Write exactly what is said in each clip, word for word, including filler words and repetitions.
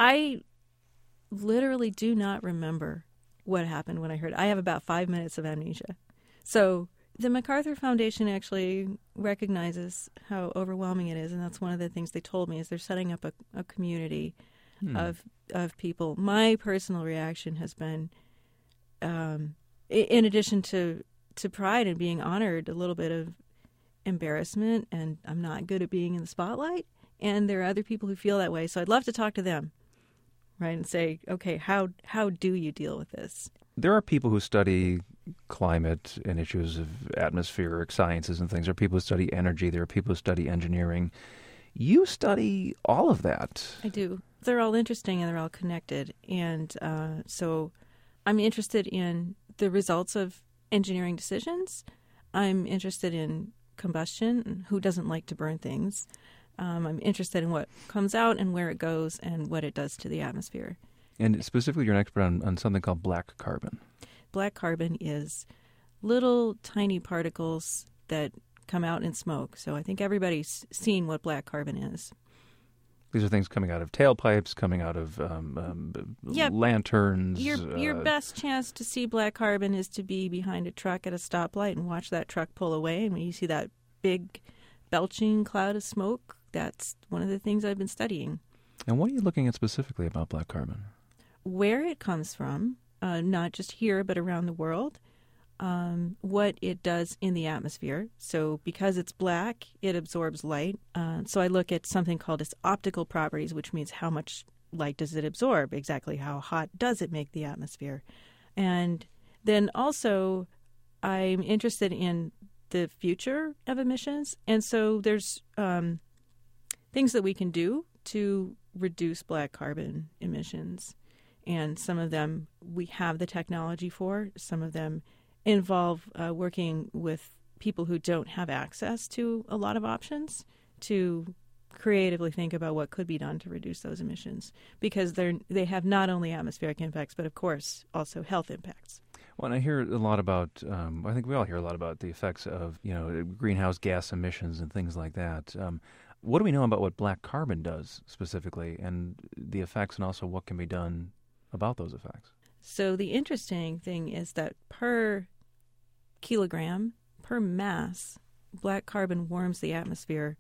I literally do not remember what happened when I heard it. I have about five minutes of amnesia. So the MacArthur Foundation actually recognizes how overwhelming it is, and that's one of the things they told me is they're setting up a, a community hmm. of of people. My personal reaction has been, um, in addition to, to pride and being honored, a little bit of embarrassment, and I'm not good at being in the spotlight, and there are other people who feel that way. So I'd love to talk to them, right, and say, okay, how how do you deal with this? There are people who study climate and issues of atmospheric sciences and things. There are people who study energy. There are people who study engineering. You study all of that. I do. They're all interesting and they're all connected. And uh, so I'm interested in the results of engineering decisions. I'm interested in combustion. Who doesn't like to burn things? Um, I'm interested in what comes out and where it goes and what it does to the atmosphere. And specifically, you're an expert on, on something called black carbon. Black carbon is little tiny particles that come out in smoke. So I think everybody's seen what black carbon is. These are things coming out of tailpipes, coming out of um, um, yep. lanterns. Your, uh, your best chance to see black carbon is to be behind a truck at a stoplight and watch that truck pull away. And when you see that big belching cloud of smoke, that's one of the things I've been studying. And what are you looking at specifically about black carbon? Where it comes from, uh, not just here but around the world, um, what it does in the atmosphere. So because it's black, it absorbs light. Uh, so I look at something called its optical properties, which means how much light does it absorb, exactly how hot does it make the atmosphere. And then also I'm interested in the future of emissions. And so there's um, things that we can do to reduce black carbon emissions. And some of them we have the technology for. Some of them involve uh, working with people who don't have access to a lot of options to creatively think about what could be done to reduce those emissions, because they're they have not only atmospheric impacts, but of course also health impacts. Well, and I hear a lot about, um, I think we all hear a lot about the effects of, you know, greenhouse gas emissions and things like that. Um, what do we know about what black carbon does specifically and the effects, and also what can be done about those effects? So the interesting thing is that per kilogram, per mass, black carbon warms the atmosphere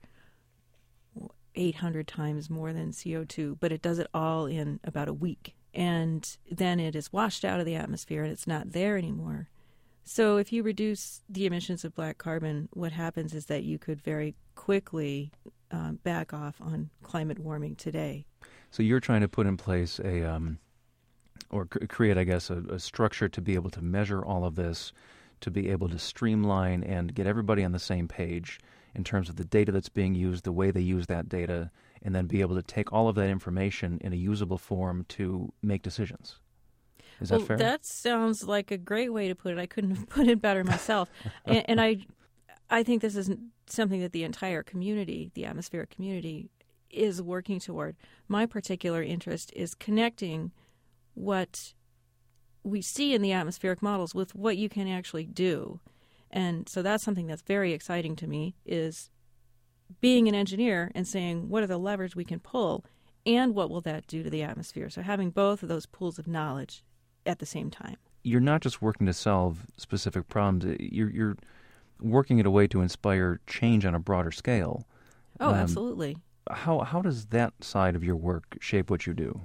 eight hundred times more than C O two, but it does it all in about a week. And then it is washed out of the atmosphere and it's not there anymore. So if you reduce the emissions of black carbon, what happens is that you could very quickly uh, back off on climate warming today. So you're trying to put in place a, um, or c- create, I guess, a, a structure to be able to measure all of this, to be able to streamline and get everybody on the same page in terms of the data that's being used, the way they use that data, and then be able to take all of that information in a usable form to make decisions. Is that well, fair? That sounds like a great way to put it. I couldn't have put it better myself. and, and I I think this is something that the entire community, the atmospheric community, is working toward. My particular interest is connecting what we see in the atmospheric models with what you can actually do. And so that's something that's very exciting to me, is being an engineer and saying, what are the levers we can pull and what will that do to the atmosphere? So having both of those pools of knowledge at the same time. You're not just working to solve specific problems. You're, you're working in a way to inspire change on a broader scale. Oh, um, absolutely. How how does that side of your work shape what you do?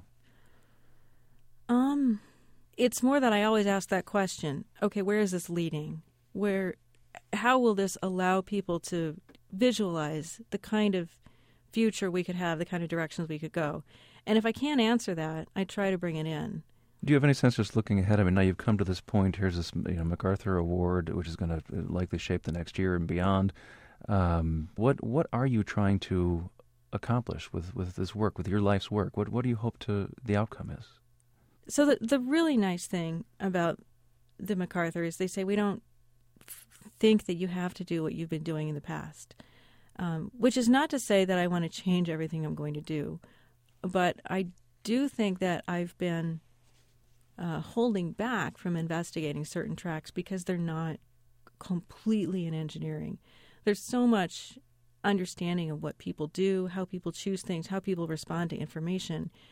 Um, it's more that I always ask that question. Okay, where is this leading? Where, how will this allow people to visualize the kind of future we could have, the kind of directions we could go? And if I can't answer that, I try to bring it in. Do you have any sense, just looking ahead? I mean, now you've come to this point. Here's this, you know, MacArthur Award, which is going to likely shape the next year and beyond. Um, what what are you trying to accomplish with, with this work, with your life's work? What what do you hope to the outcome is? So the the really nice thing about the MacArthur is they say we don't f- think that you have to do what you've been doing in the past, um, which is not to say that I want to change everything I'm going to do, but I do think that I've been uh, holding back from investigating certain tracks because they're not completely in engineering. There's so much understanding of what people do, how people choose things, how people respond to information,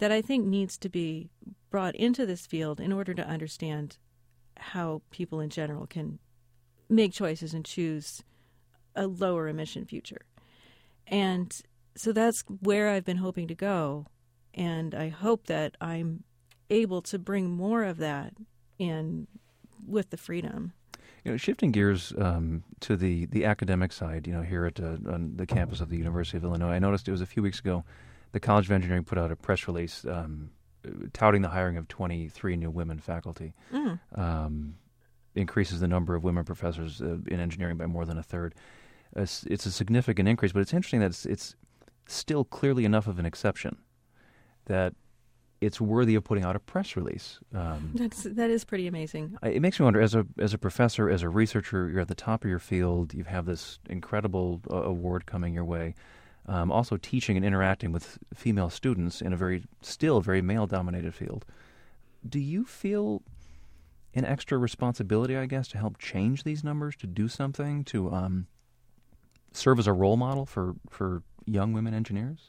that I think needs to be brought into this field in order to understand how people in general can make choices and choose a lower emission future. And so that's where I've been hoping to go. And I hope that I'm able to bring more of that in with the freedom. You know, shifting gears um, to the, the academic side, you know, here at uh, on the campus of the University of Illinois, I noticed it was a few weeks ago, the College of Engineering put out a press release um, touting the hiring of twenty-three new women faculty. Mm. Um, increases the number of women professors uh, in engineering by more than a third. Uh, it's a significant increase, but it's interesting that it's, it's still clearly enough of an exception that it's worthy of putting out a press release. Um, That's that is pretty amazing. It makes me wonder, as a as a professor, as a researcher, you're at the top of your field. You have this incredible uh, award coming your way. Um, also teaching and interacting with female students in a very still very male-dominated field. Do you feel an extra responsibility, I guess, to help change these numbers, to do something, to um, serve as a role model for, for young women engineers?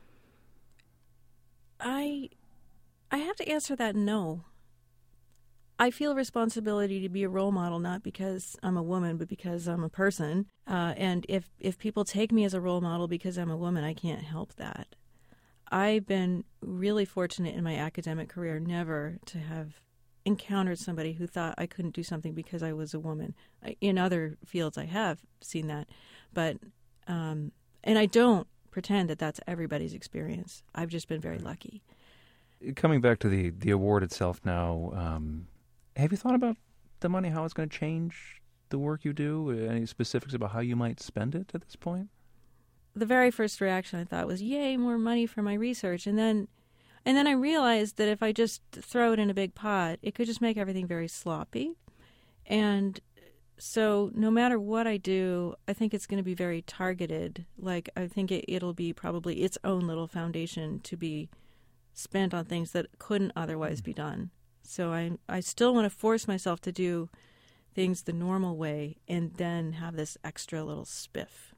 I I have to answer that no. I feel responsibility to be a role model, not because I'm a woman, but because I'm a person. Uh, and if, if people take me as a role model because I'm a woman, I can't help that. I've been really fortunate in my academic career never to have encountered somebody who thought I couldn't do something because I was a woman. In other fields, I have seen that. But, um, and I don't pretend that that's everybody's experience. I've just been very lucky. Coming back to the, the award itself now, um, have you thought about the money, how it's going to change the work you do? Any specifics about how you might spend it at this point? The very first reaction I thought was, yay, more money for my research. And then and then I realized that if I just throw it in a big pot, it could just make everything very sloppy. And so no matter what I do, I think it's going to be very targeted. Like, I think it, it'll be probably its own little foundation to be spent on things that couldn't otherwise be done. So I I still want to force myself to do things the normal way and then have this extra little spiff.